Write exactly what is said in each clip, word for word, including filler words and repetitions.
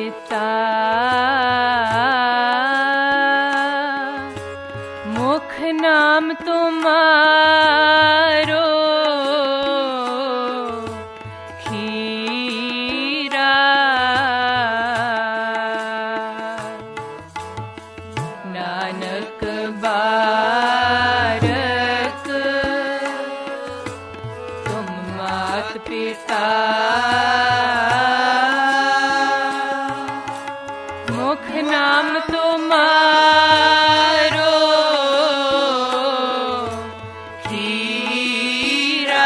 पिता मुख नाम तुम्हारो खीरा नानक बारक तुम मात पिता मुख नाम तुम्हारो खीरा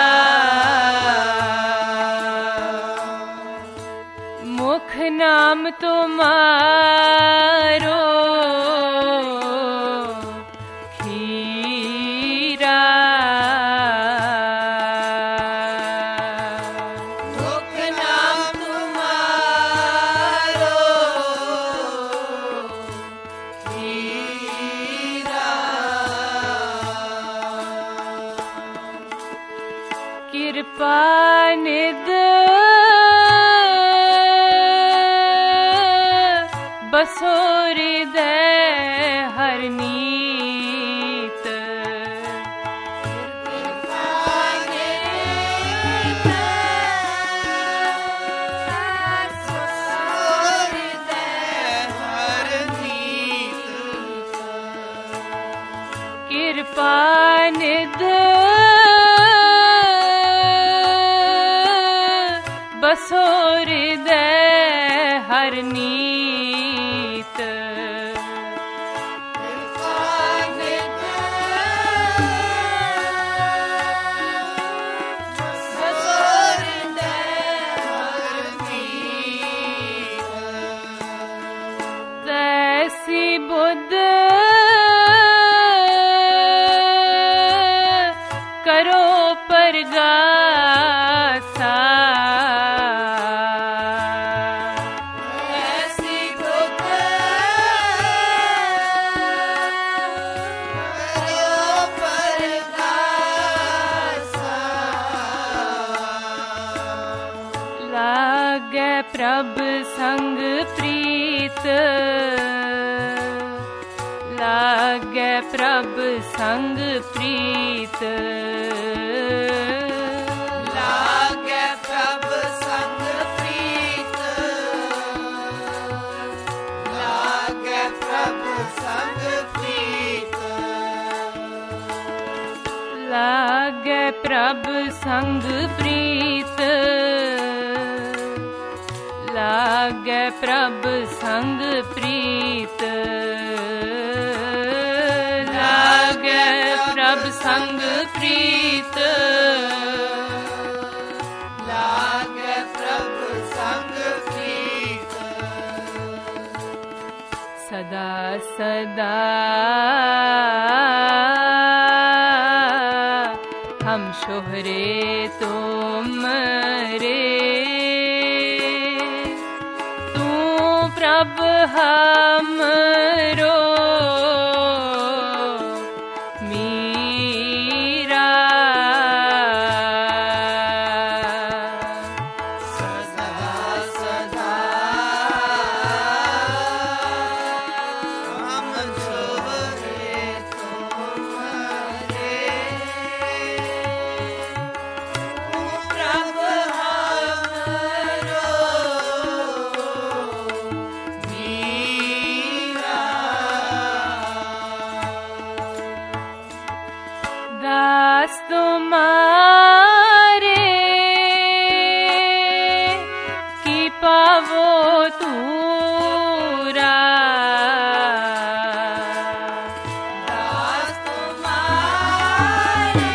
मुख नाम तुम्हारो खीरा मुख नाम तुम्हारो खीरा कृपा निध बसो हृदय हरनीत कृपा निध बसो हृदय हरनीत तैसी बुद्ध करो परगासा ऐसी बुद्ध करो परगासा लागे प्रभ संग प्रीत लागे प्रभ संग प्रीत लागे प्रभ संग प्रीत लागे प्रभ संग प्रीत लागे प्रभ संग प्रीत लागे प्रभ संग प्रीत लागे प्रभ संग प्रीत लागे प्रभ संग प्रीत सदा सदा हम शोहरे तुम रे तू प्रभ हमरो मीरा सदा सदा हम छोरे तुम्हारे तू प्रभ हमरो मीरा दास तुम्हारे की पावो तूरा दास तुम्हारे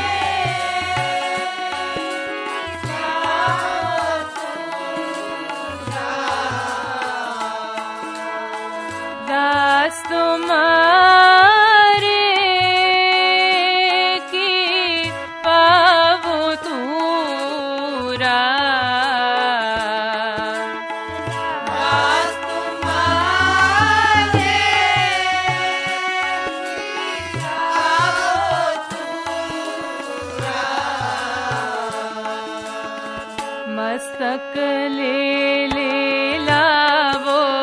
दास तुम्हारे की पावो तूरा दास तुम्हारे आओ तूरा मस्तक ले ले लावो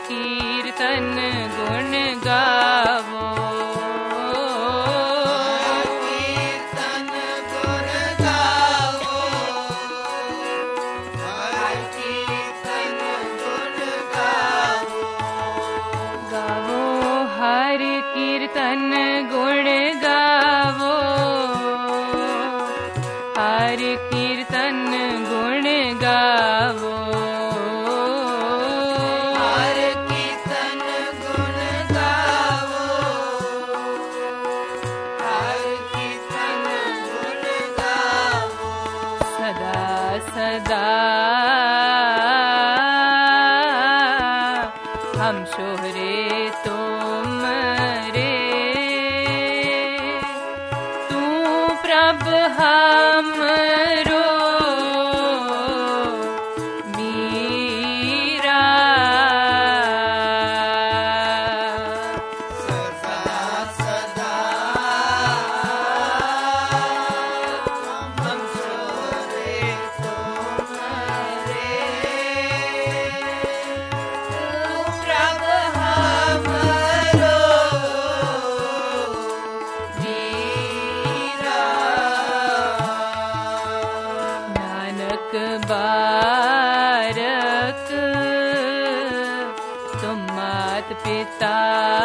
कीर्तन गुण गावो। कीर्तन गुण गावो, हर कीर्तन गुण गावो। गावो हर कीर्तन गुण गावो, हर कीर्तन गुण गावो। हर कीर्तन गुण गावो, हर कीर्तन गुण गावो। सदा सदा हम शोहरे तुमरे, तू प्रभ हमरो मीरा। सदा सदा हम शोरे तुम्हारे, तू प्रभ हमरो मीरा। नानक बारक तुम मात पिता,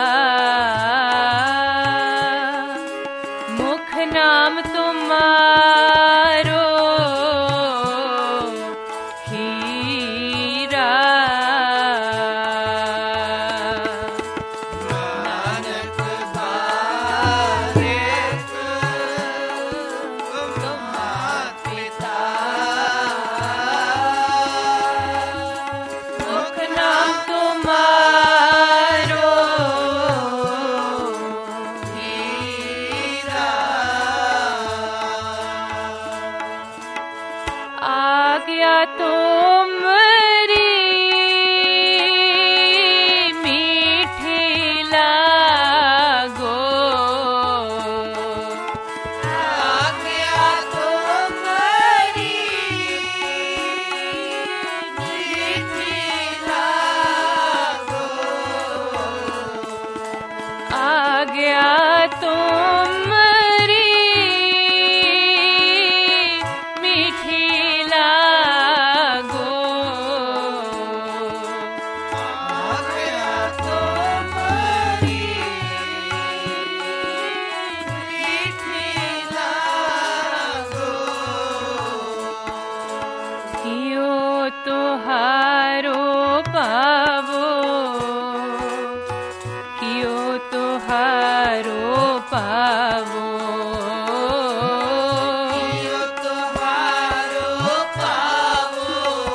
मुख नाम तुम्हारो हीरा। नानक बारक तुम मात पिता, मुख नाम तुम्हारो हीरा। आज्ञा तुमरी मीठी लागो, आज्ञा तुम्हारी मीठी लागो, आज्ञा तुमरी मीठी लागो। आज्ञा तुम्हारी मीठी लागो। कियो तुहारो पावो, कियो तुहारो पावो। कियो तुम्हारो पावो,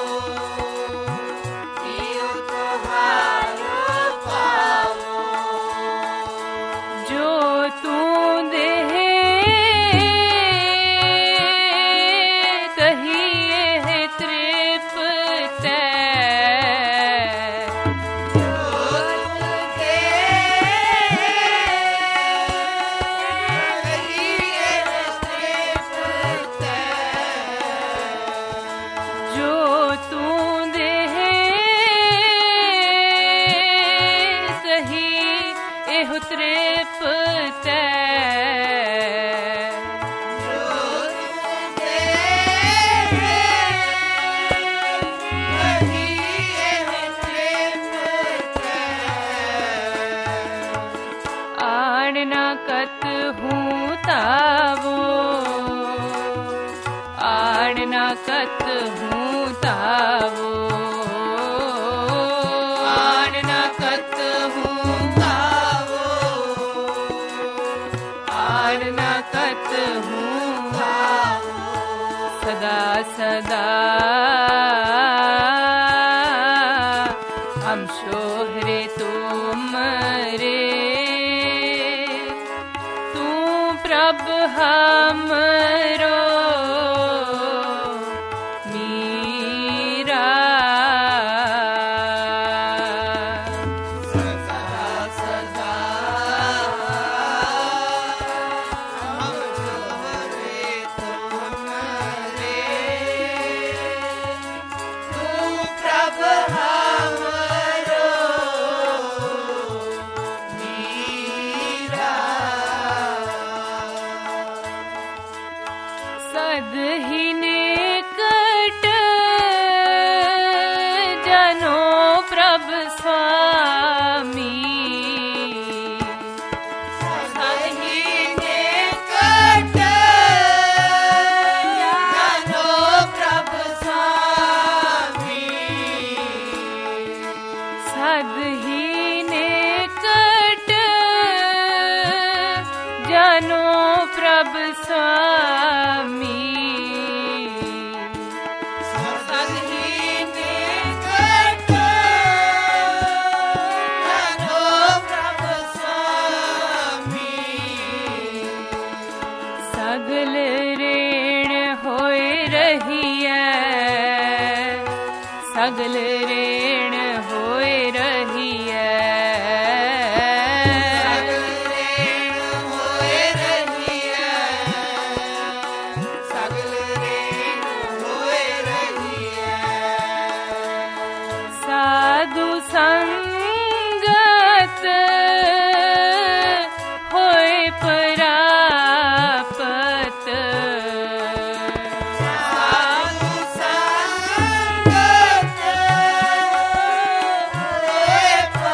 कियो तुम्हारो पावो। जो तू देह कहिए है तृप्त, जो तू देह सही एहु तृप्त। आण न कत हूँ तावो, आण न कत हूँ तावो। आण न कत हूँ तावो, आण न कत हूँ तावो। सदा सदा हम शोहरे तुमरे, तू प्रभ हमरो मीरा। सदा सदा हम शोहरे तुम्हारे, तू प्रभ हमरो स्वामी सगल ऋण होए रहिए, सगल ऋण होए रहिए, सगल ऋण होए रहिए, सगल ऋण होए रहिए। साधु संगत होए परापत, साधु संगत होए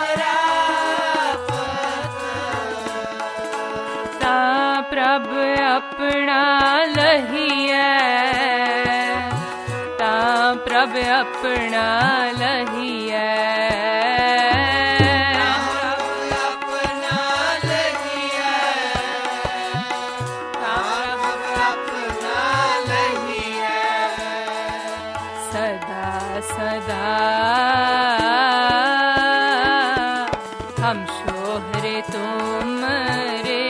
परापत। ता प्रभ अपना लहिए, ता प्रभ अपना लहिए, सदा हम शोहरे तुमरे,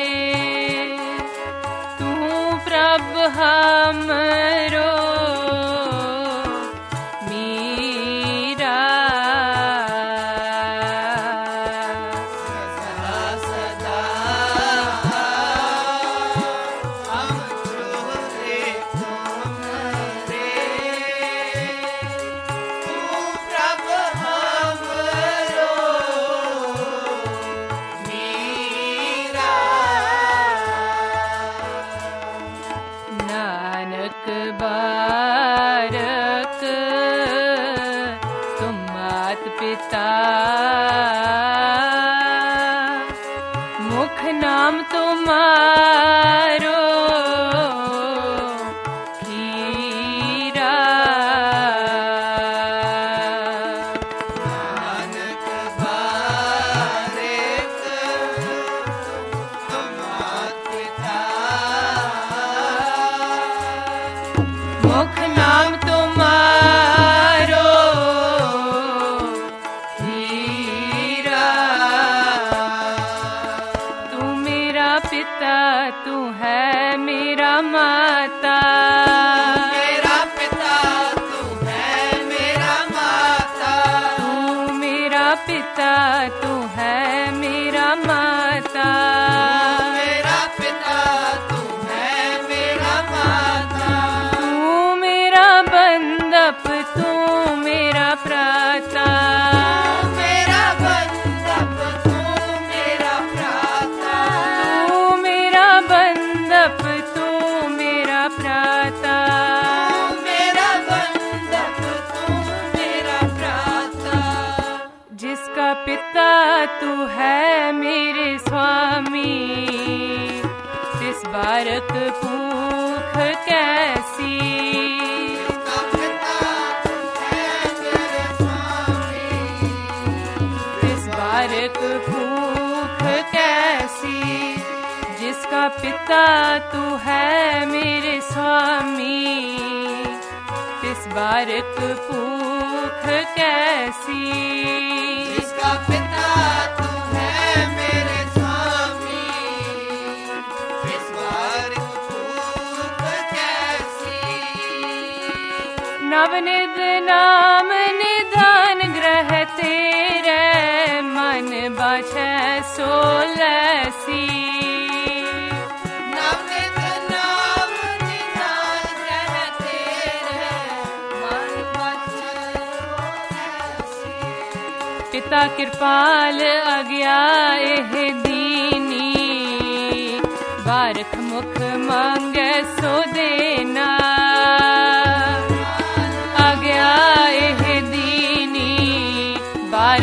तू प्रभ हमरो मीरा। सदा सदा हम शोहरे तुमरे, नानक बारक तुम मात पिता, मुख नाम तुम्हारो हीरा। नानक बारक तुम मात पिता, मुख नाम तुम्हारो हीरा। तू मेरा पिता, तू है मेरा माता, मेरा पिता तू है मेरा माता, तू मेरा पिता, तू है मेरा माता, मेरा पिता तू है मेरा माता। तू मेरा बंधप, तू मेरा प्राता, मेरा बंधप तू मेरा प्राता, तू मेरा बंधप, तू मेरा प्राता, मेरा बंधप तू मेरा प्राता। जिसका पिता तू है मेरे स्वामी, तिस बारक भूख कैसी, जिसका पिता तू है मेरे स्वामी, तिस बारक भूख कैसी। जिसका पिता तू है मेरे स्वामी, तिस बारक भूख कैसी। जिसका पिता तू है मेरे स्वामी, इस बार भूख कैसी। नवनिध नाम निधान ग्रह तेरे, मन बाछै सोलैसी। नवनिध नाम निधान ग्रह तेरे, मन बाछै सोलैसी। पिता कृपाल आज्ञा एह दीनी, बारख मुख मांगे सो देना। आज्ञा एह दीनी, बारख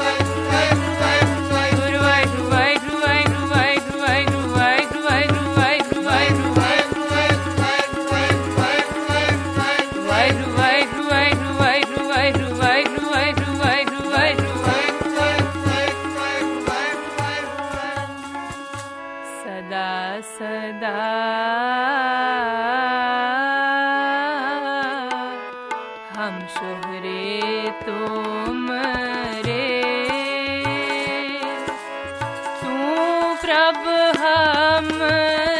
सदा हम शोहरे तुम रे, तू प्रभ हम